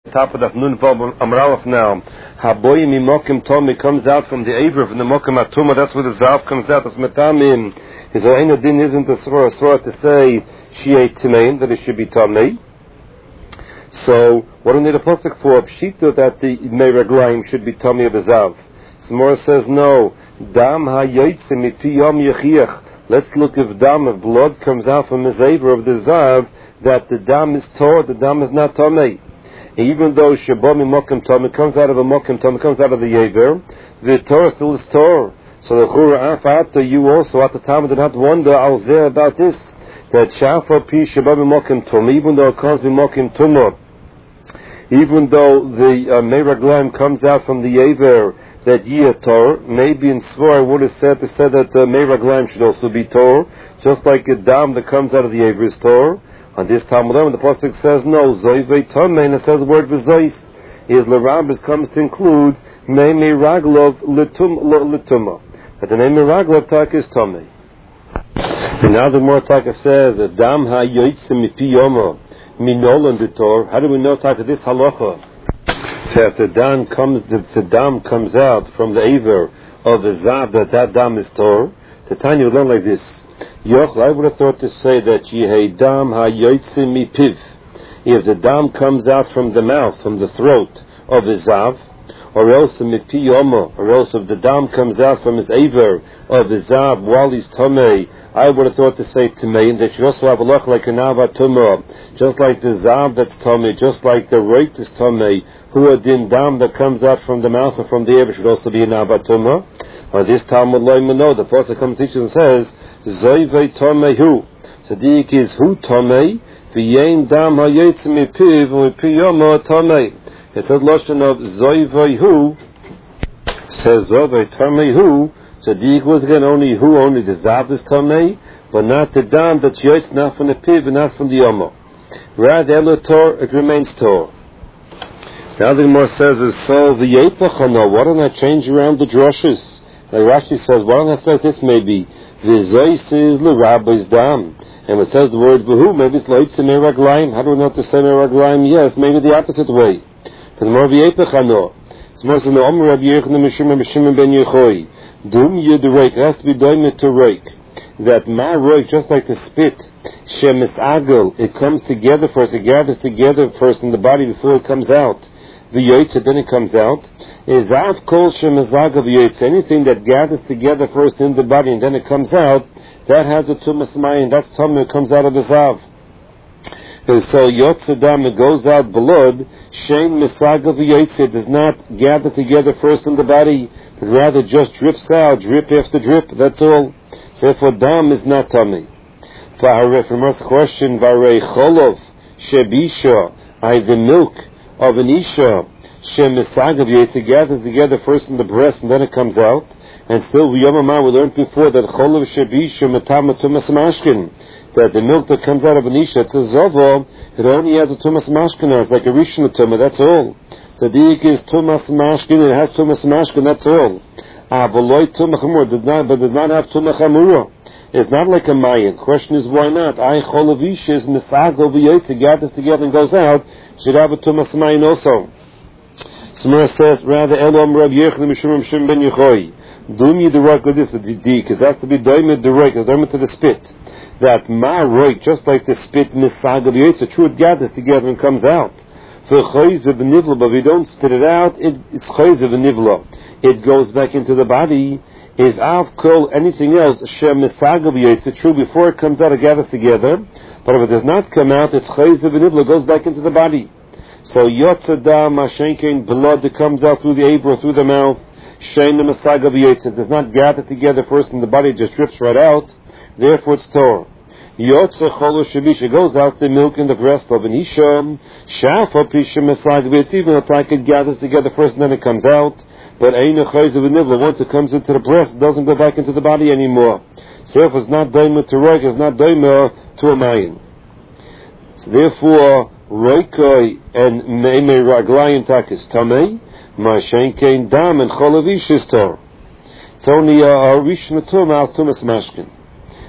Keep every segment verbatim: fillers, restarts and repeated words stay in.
Top of the Nun Vav Amralaf now. Haboy Mimokim Tomi comes out from the Aver, from the Mokim Atuma, that's where the Zav comes out, that's Metamim. His Oina Din isn't a Surah, Surah to say, she ate Timain, that it should be Tomei. So, what do we need a pasuk for? Pshita that the Meiraglaim should be Tomei of the Zav. Samora says, no. Dam ha-yoytze mipi yom yechiach. Let's look if dam, if blood comes out from his Aver of the Zav, that the dam is Tor, the dam is not Tomei. Even though Shabami Mokim Tom, it comes out of a Mokim Tom, it comes out of the Yever, the Torah still is Torah. So the Chura Afata, you also at the time did not wonder, I was there about this, that Shafa Pi Shabami Mokim Tom, even though it comes with Mokim Tumah, even though the uh, Meiraglaim comes out from the Yever, that Yeh Torah, maybe in Svor I would have said to say that uh, Meiraglaim should also be Torah, just like a Dam that comes out of the Yever is Torah. On this Talmud, when the pasuk says no, Zoyvei Tomei, and it says the word V'zois, is L'Rambis comes to include Mei Meiraglov L'Tuma. That the name Meiraglov tak is Tomei. And now the more Taka says that Dam Ha-Yoytze Mipi Yomo Minolan D'Tor. How do we know Taka this halacha? That the dam comes, the, the dam comes out from the Aver of the Zav, that that dam is Tor. The Tanya would learn like this. Yoch, I would have thought to say that Yehei Dam Ha-Yoytze Mipiv. If the dam comes out from the mouth, from the throat of the Zav, or else the Mipi Yomo, or else if the dam comes out from his Aver of the Zav while he's Tomei, I would have thought to say Tomei, and that should also have a look like an Ava Tumah, just like the Zav that's Tomei, just like the Reik is Tomei, who a din dam that comes out from the mouth or from the Aver should also be an Ava Tumah. On this Talmud Loimano, the Pasuk comes teaches and says, Zoyvei Tomei Hu. Tzaddik is Hu Tomei, V'yein Dam Ha-Yoytze Mipiv, V'Mipi Yomo Tomei. It says Lashon of Zoyvei Hu, says Zoyvei Tomei Hu. Tzaddik was again only Hu, only the Zav is Tomei, but not the Dam that's Yoytze, not from the Piv and not from the Yomo. Rather, Elo Tor, it remains Tor. Now the Gemara says, so V'yepachano, why don't I change around the drushes? Like Rashi says, why don't I say this maybe? V'zois is l'rabbi's dam. And it says the word v'hu, maybe it's loitze meiraglaim. How do we know to say meiraglaim? Yes, maybe the opposite way. Because more v'yepechano. It's more than the Omer Rabbi Yechon Mishim Mishim ben Yechoi. Dum yedreik. It has to be doimet to reik. That ma reik, just like the spit, shemis agel, it comes together first, it gathers together first in the body before it comes out. The Yoytze, then it comes out. Is av kol shemazagav Yoytze, anything that gathers together first in the body and then it comes out, that has a tumas mayin, that's tumah, it comes out of the zav. And so Yotze dam, it goes out blood, shein misagav Yoytze, it does not gather together first in the body, but rather just drips out, drip after drip, that's all. So therefore dam is not tummy. From our question, varei cholov, shebisha, I the milk of an isha, shem misagav Yoytze, gathers together first in the breast and then it comes out. And still, we learned before that cholav shebisha metama tumas mashkin, that the milk that comes out of an isha, it's a zovo, it only has a tumas mashkin, it's like a rishon tumah, that's all. Tzaddik is tumas mashkin, it has tumas mashkin, that's all. Ah, v'loi tumah chamura, did not, but did not have tumah chamura. It's not like a mayan. Question is, why not? I cholav isha is misagav Yoytze, gathers together and goes out, should have a tumas mayan also. Samara says, rather, Elom Rabbi Yechon Mishum Mishum ben Yechoi. Dum yidirok with this, the dik, it has to be doimet the roik, it's doimet to the spit. That ma roik, just like the spit, misagav Yoytze, true, it gathers together and comes out. For choyze v'nivla, but if you don't spit it out, it is choyze v'nivla. It goes back into the body. Is av kol anything else, shem misagav Yoytze, true, before it comes out, it gathers together. But if it does not come out, it's choyze v'nivla, it goes back into the body. So Yotze dam, mashenkein, blood that comes out through the Aver, through the mouth, shein the misagav Yoytze, it does not gather together first in the body, it just drips right out. Therefore it's Torah. Yotze cholo shebisha, goes out the milk in the breast of an isha. Shafa pisha misagav Yoytze, even though it gathers together first and then it comes out. But eina chayze v'nivla, once it comes into the breast, it doesn't go back into the body anymore. So therefore it's not doimer to roik, it's not doimer to a mayin. So therefore, roikoi and meimei raglayim tak is tamei, ma'ashen kein dam and cholav isha is tor. It's only a rishon tumah al tumas mashkin.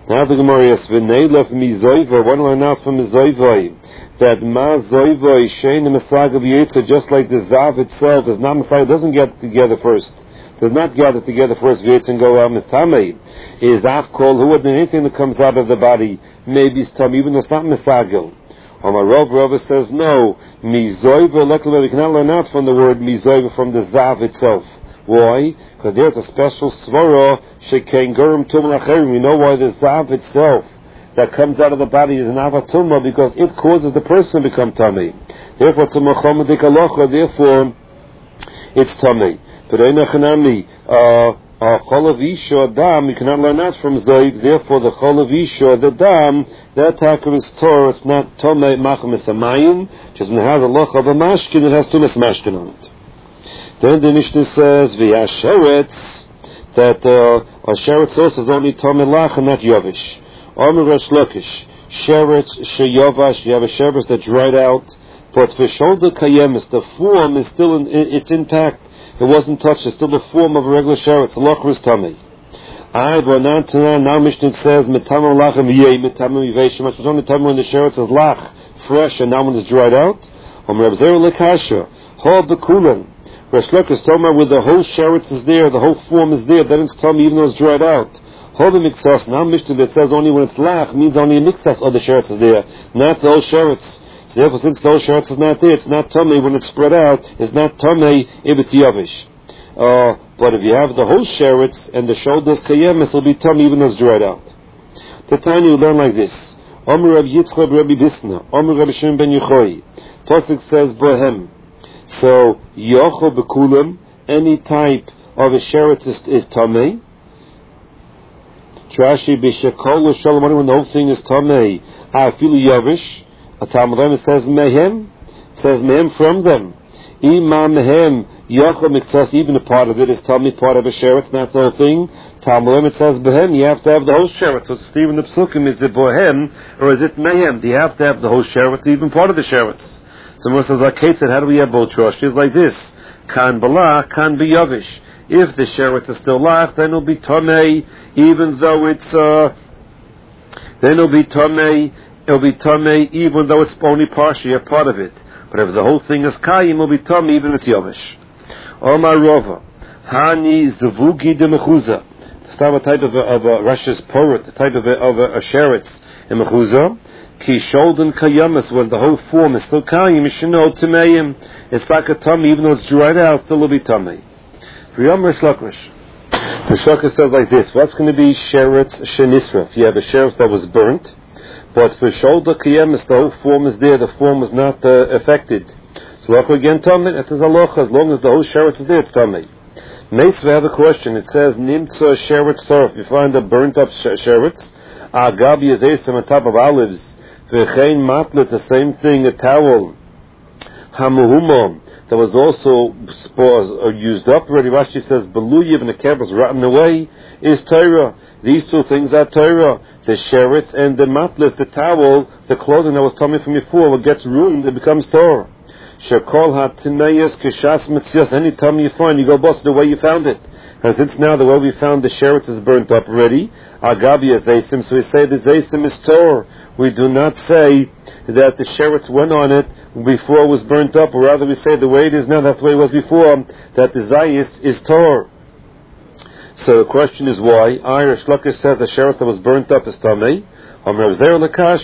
Now the Gemara is v'neilaf mizoiva. One learn out from mizoivoi that ma zoivoi shein the of yitza, just like the zav itself is not mitzvah, doesn't get together first. Does not gather together first v'yitz and go out mistamei. Is afkol who would anything that comes out of the body maybe it's tam, even though it's not misagil. Or my Rav Rava says no. Mizoiva lekle, we cannot learn out from the word mizoiva from the zav itself. Why? Because there's a special svara shekain gurum tum lacherim. We know why the zav itself that comes out of the body is an avatuma, because it causes the person to become tummy. Therefore, it's a machomadik alocha. Therefore, it's tummy. But einachanami cholav isha dam. You cannot learn that from zoiv. Therefore, the cholav isha, the dam, that takum is Torah. It's not tummy machem esamayim. Just when it has a loch of a mashkin, it has tumas mashkin on it. Then the Mishnah says, "V'ya sheretz," that uh, a sheretz also is only tummy lach and not yovish. Amar Resh Lakish, sheretz sheyovash. You have a sheretz that dried out, but for shoulder kayemis, the form is still in, it's intact. It wasn't touched. It's still the form of a regular sheretz. Lach is tummy. I now Mishnah says mitamim lachem yei mitamim yiveshim. It's only tummy when the sheretz is lach, fresh, and now when it's dried out. Amar Reb Zera lekasha, ha bekulan. Resh Lakish told me with the whole sheretz is there, the whole form is there, then it's tummy even though it's dried out. Hold the mixas. Now Mishnah that says only when it's lach means only a mixas of the sheretz is there, not the whole sheretz. So therefore, since the whole sheretz is not there, it's not tummy when it's spread out. It's not tummy if it's yavish. Uh, but if you have the whole sheretz and the shoulders kayemis, it'll be tummy even though it's dried out. The time you learn like this. Omer Rav Yitzchak Rabbi Bisna, Omer Rabbi Shimon ben Yochai. Pasuk says bohem. So yocho bekulam, any type of a sheretz is, is tummy. Trashi b'shekol l'shalom, when the whole thing is tamei, afilu yavish. A Talmud it says mehem, says mehem from them. Ima mehem yachol mitzvah, even a part of it is tamei, part of a sheretz, not the whole thing. Talmud it says behem, you have to have the whole sheretz. So Stephen the Psukim, is it bohem or is it mehem? Do you have to have the whole sheretz, even part of the sheretz? So Moshe says, like Kate said, how do we have both Trashis like this? Kan bala, kan be yavish. If the sheretz is still lach, then it'll be tamei, even though it's uh, then it'll be tamei. It'll be tamei, even though it's only partially a part of it. But if the whole thing is kayim, it'll be tamei, even if it's yavish. Omar Rova, hani zavugi de mechuza. It's not a type of a, of a Russia's poet, the type of a, of a, a sheretz in mechuza. Ki sholden kayamas, when the whole form is still kayim, you should know tameim. It's like a tamei, even though it's dried out, still will be tamei. For Yom Rish Lakish, the Shloka says like this: what's going to be sheretz shenisra? If you have a sheretz that was burnt, but for shoulder kiyemis, the whole form is there, the form is not uh, affected. So Lacha again tamei. It says alocha, as long as the whole sheretz is there, it's tamei. Next, we have a question. It says nimtza sheretz sarf. You find a burnt up sheretz. Agabi is esim on top of olives. V'chein matlet, the same thing, a towel. Hamuhumam, that was also uh, used up already. Rashi says, Beluyiv and the kev was rotten away, is Torah. These two things are Torah. The sheretz and the matlis, the towel, the clothing that was coming from before, what gets ruined, it becomes Torah. Shekol ha-tinayas kishas mitzias, any time you find, you go bust the way you found it. And since now the way we found the sheretz is burnt up already, Agabi is Zaysim, so we say the Zaysim is Torah. We do not say that the sheretz went on it before it was burnt up, or rather we say the way it is now, that's the way it was before, that the Zayis is Torah. So the question is why? Irish Lakish says the sheretz that was burnt up is Tamei. When does the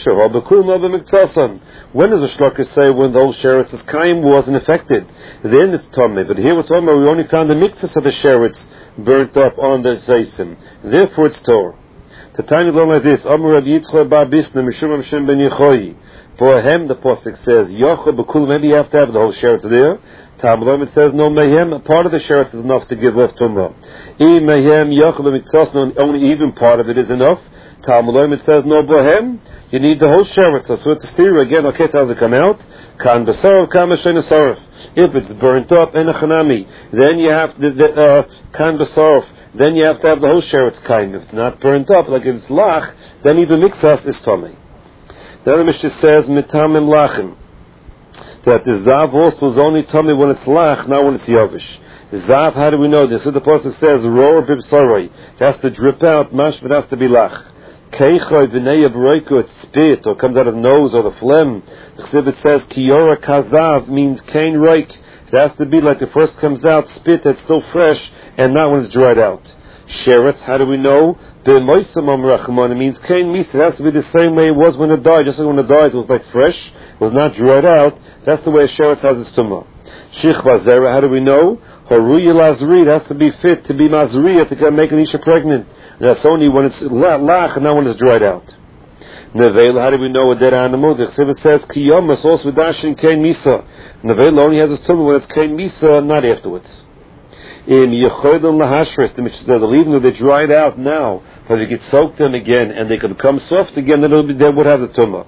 Shloka say when the whole sheretz is kaim wasn't affected? Then it's Tamei. But here we're talking about we only found the mixes of the sheretz burnt up on the Zaysim. Therefore it's Torah. The tiny learn like this. Amar Rav Yitzchak bar Bisna Mishum Hashem ben Yochai. For him, the pasuk says Yochai b'kul. Maybe you have to have the whole sheretz there. Talmud it says no mehem. A part of the sheretz is enough to give off tumah. E mehem Yochai b'mitzos. Only even part of it is enough. Talmud it says no bohem. You need the whole sheretz. So it's a theory again. Okay, how does it come out? Kan b'sarov, kan b'shein sarov. If it's burnt up in a chanami, then you have the, the uh, kan b'sarov. Then you have to have the whole sheretz kind. If it's not burnt up, like if it's lach, then even mixas is tamei. The other Mishnah says mitamim lachim, that the zav also is only tamei when it's lach, not when it's yavish. Zav, how do we know this? So the pasuk says roar b'bsaroi. It has to drip out. Mashva has to be lach. Keichoy v'neya b'roiko, it's spit, or comes out of the nose, or the phlegm. The Chsibit says, Kiyora kazav means kain roik. It has to be like the first comes out, spit that's still fresh, and not when it's dried out. Sheretz, how do we know? It means kain misa. It has to be the same way it was when it died. Just like when it died, it was like fresh, it was not dried out. That's the way a sheretz has its tumah. Shich vazera, how do we know? Haruya lazri, it has to be fit to be mazriya, to make an isha pregnant. And that's only when it's lach and not when it's dried out. Nevela, how do we know a dead animal? The Chsibit says, Kiyomas, also dashin kain misa. Nevela only has its tumah when it's kain misa, not afterwards. In Yechodim lahashris, the Mishnah says, even though they dried out now, but if you could soak them again and they could become soft again, then be, they would have the tumah.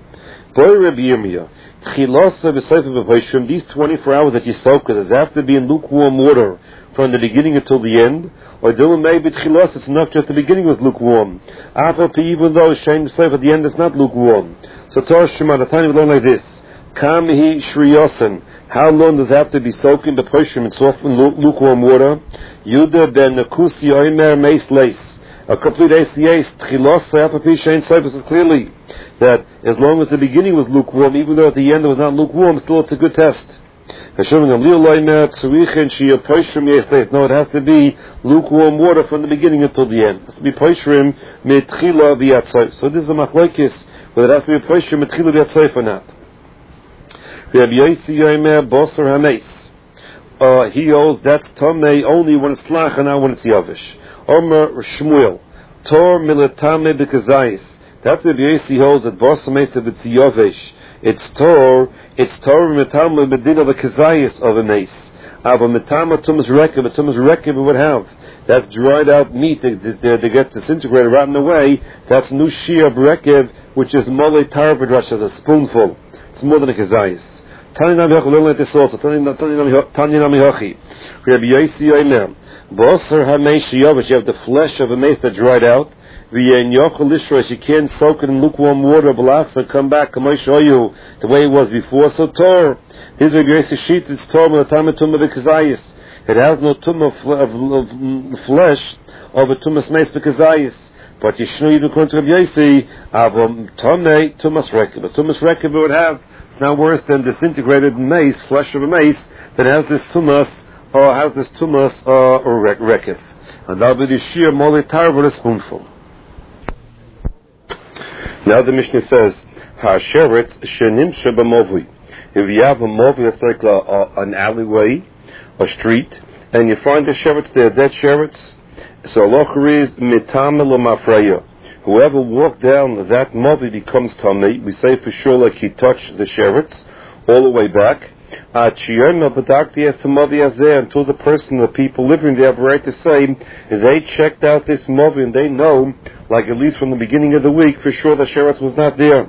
These twenty-four hours that you soak it, does it have to be in lukewarm water from the beginning until the end? Or do maybe it's enough just the beginning was lukewarm. Even though Shem Seif at the end is not lukewarm. So Torah Shema, the time we learn like this. Kamhi Shriyosen. How long does it have to be soaking the Poshim in soft and lukewarm water? Yuda ben Nakusi Oimer Meis Leis. A complete A C A, Tchilos, Apapi, Shein Seifus is clearly that as long as the beginning was lukewarm, even though at the end it was not lukewarm, still it's a good test. No, it has to be lukewarm water from the beginning until the end. It has to be Poshrim Metchila V'Yatzayf. So this is a machlokes, whether it has to be Poshrim Metchila V'Yatzayf or not. Rabbi Yosi Yomer Bosar Hameis. Uh, he holds that's Tomei only when it's Flach and not when it's Yavish. Omer Shmuel, Tor Milatame B'Kazayis. That's the Yosi holds that Bosar Hameis if it's Yavish. It's Tor, it's Tor Milatame B'Din of a Kazayis of a Mace. Ava Mitama Tumas Rekev, but Tumas Rekev would have. That's dried out meat, they, they, they get disintegrated, rotten away. That's Nushi of Rekev, which is Mole Tarvadrash as a spoonful. It's more than a Kazayis. Tanya Nami Hochi, learn like this also. Tanya Nami Hochi. Rabbi Yosi Yomer. Bosar Hameis Yavish, you have the flesh of a mace that dried out. V'yen Yochel Lishrosh, you can't soak it in lukewarm water, blasa, come back, come I show you the way it was before. So Tor, this is Rabbi Yosi sheet, it's Tor, Melatama Tumah B'Kazayis. It has no tumah of, of, of flesh of a tumas mace B'Kazayis. But Yishnu, even according to Rabbi Yosi, Avam Tomei Tumas Rekev. But Tumas Rekev would have. Now worse than disintegrated mace, flesh of a mace, that has this tumas, or has this tumas, uh, or rekif. And that will be the sheer molitar with a spoonful. Now the Mishnah says, Ha'asheret shenim shebamovui. If you have a movui, it's like a, a, an alleyway, a street, and you find the sherets there, dead sherets, so locher is mitam l'mafreya. Whoever walked down that movie becomes tamei. We say for sure like he touched the sherets all the way back. Until the person, the people living there have a right to say, they checked out this movie and they know, like at least from the beginning of the week, for sure the sherets was not there.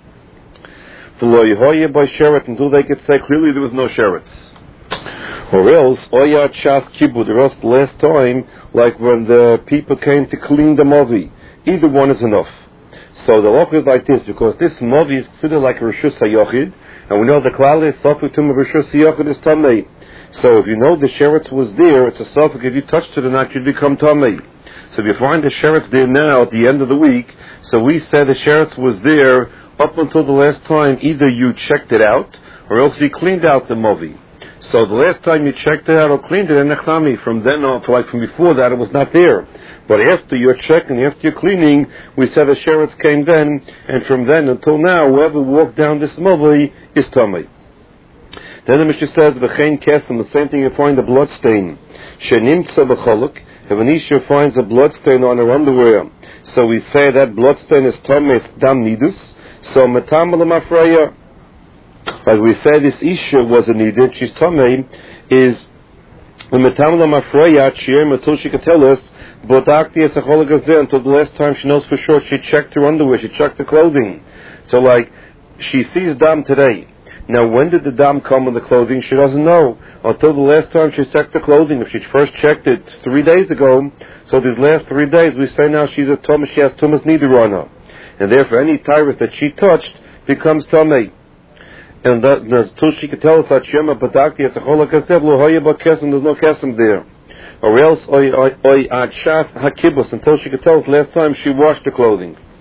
By sheret, until they could say clearly there was no sherets. Or else, oya chas kibu, the rest last time, like when the people came to clean the movie. Either one is enough. So the law is like this, because this movie is considered like a Rishus HaYochid, and we know the klal is Sofik Tum of Rishus HaYochid is Tamei. So if you know the sheretz was there, it's a Sofik, if you touched it or not, you'd become Tamei. So if you find the sheretz there now at the end of the week, so we said the sheretz was there up until the last time, either you checked it out, or else you cleaned out the movie. So the last time you checked it out or cleaned it, and from then on, like from before that, it was not there. But after your checking, after your cleaning, we said the sherets came then, and from then until now, whoever walked down this movie is Tomei. Then the Mishnah says, V'chein kesem, the same thing you find a blood stain. Shenimtza b'cholok, if an Isha finds a blood stain on her underwear, so we say that blood stain is Tomei, it's dam nidus, so metam l'mafreya. Like we say, this Isha was a nidus, she's Tomei, is metam l'mafreya, chiyem, until she could tell us, but until the last time she knows for sure, she checked her underwear, she checked the clothing. So like, she sees dam today. Now when did the dam come on the clothing? She doesn't know. Until the last time she checked the clothing. If she first checked it three days ago, so these last three days we say now she's a Thomas, she has Thomas neither on her. And therefore any tyrus that she touched becomes Tomei. And that, until she could tell us that Shema Badakti as a Cholakazdev, Lohoya Kesem, there's no Kesem there. Or else, oy oy oy ad shas hakibus, until she could tell us last time she washed the clothing.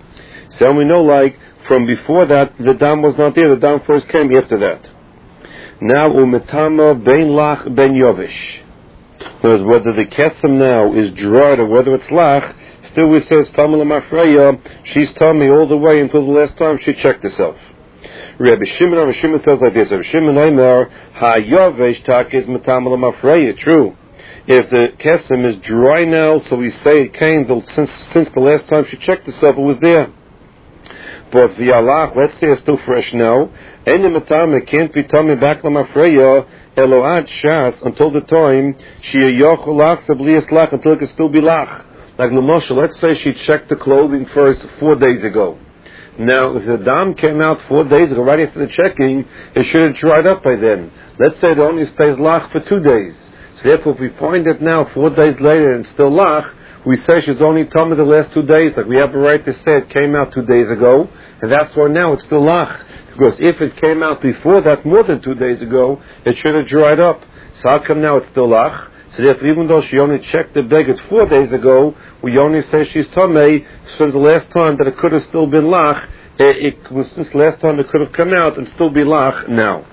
So we know, like, from before that, the dam was not there. The dam first came after that. Now, umetama ben lach ben yovish. Whereas whether the kesem now is dried or whether it's lach, still we says Tamil Mafreya, she's tummy all the way until the last time she checked herself. Rabbi Shimon, Rabbi Shimon says like this: Rabbi Shimon Aimer ha yovesh tak is metamel Mafreya. True. If the kesem is dry now, so we say it came the, since since the last time she checked herself, it was there. But the alach, let's say it's still fresh now. Any metam, it can't be tummy back Mafreya. Eload shas until the time she yochol lach sablias lach until it can still be lach. Like Lamosha, let's say she checked the clothing first four days ago. Now, if the dam came out four days ago, right after the checking, it should have dried up by then. Let's say it only stays lach for two days. So therefore, if we find it now four days later and still lach, we say she's only tummy the last two days. Like we have a right to say it came out two days ago, and that's why now it's still lach. Because if it came out before that, more than two days ago, it should have dried up. So how come now it's still lach? So therefore, even though she only checked the beggar four days ago, we only say she's tamei since the last time that it could have still been lach. It, it was since the last time it could have come out and still be lach now.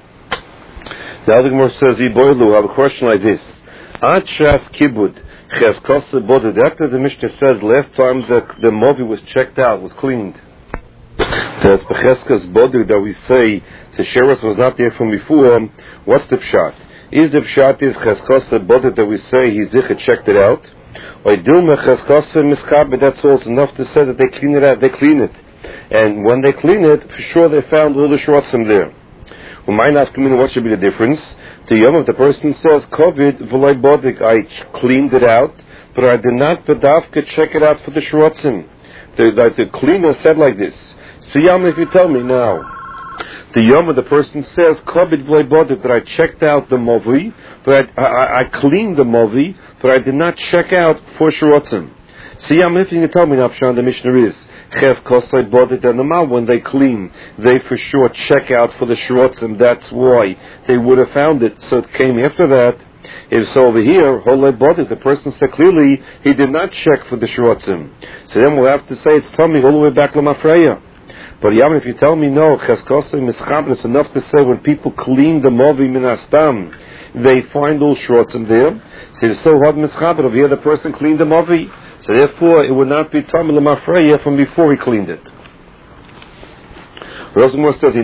The other Gemara says, "Yiboilu." I have a question like this: Ad shas kibud cheskos boded. After the Mishnah says last time the the movi was checked out, was cleaned. There's becheskas boded that we say the sheretz was not there from before. What's the pshat? Is the pshat is cheskasa bodet that we say he zikha checked it out, or dilma cheskasa miskabe? That's also enough to say that they clean it out. They clean it, and when they clean it, for sure they found all the shrotzim there. We might ask him, what should be the difference? The yom of the person says COVID v'lay bodik. I cleaned it out, but I did not v'davka check it out for the shrotzim. The, like the cleaner said like this. So yom, if you tell me now. The yom of the person says, "Kobit v'lei bodik," that I checked out the movi, but I, I, I cleaned the movi, but I did not check out for shrotzim. So yom, if you can tell me now, Pshan, the Mishnah is ches kosai bodik. And normal when they clean, they for sure check out for the shrotzim. That's why they would have found it. So it came after that. If so, over here, holei bodik, the person said clearly he did not check for the shrotzim. So then we'll have to say it's tummy all the way back to Mafreya. But Yamin, if you tell me no, cheskosei mischaber, it's enough to say when people clean the movi minastam, they find all shrotzim there. So it's so hard mischaber. Over here, the person cleaned the movi, so therefore it would not be tummy l'mafreya from before he cleaned it.